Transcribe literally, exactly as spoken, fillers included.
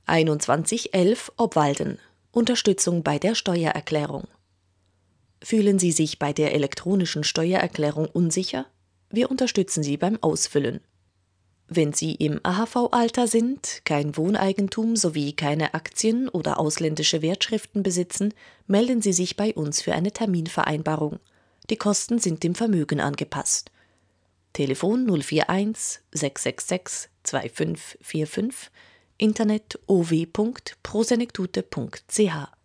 einundzwanzig elf Obwalden. Unterstützung bei der Steuererklärung. Fühlen Sie sich bei der elektronischen Steuererklärung unsicher? Wir unterstützen Sie beim Ausfüllen. Wenn Sie im A H V-Alter sind, kein Wohneigentum sowie keine Aktien oder ausländische Wertschriften besitzen, melden Sie sich bei uns für eine Terminvereinbarung. Die Kosten sind dem Vermögen angepasst. Telefon null vier eins sechs sechs sechs zwei fünf vier fünf, Internet o w punkt prosenektute punkt c h.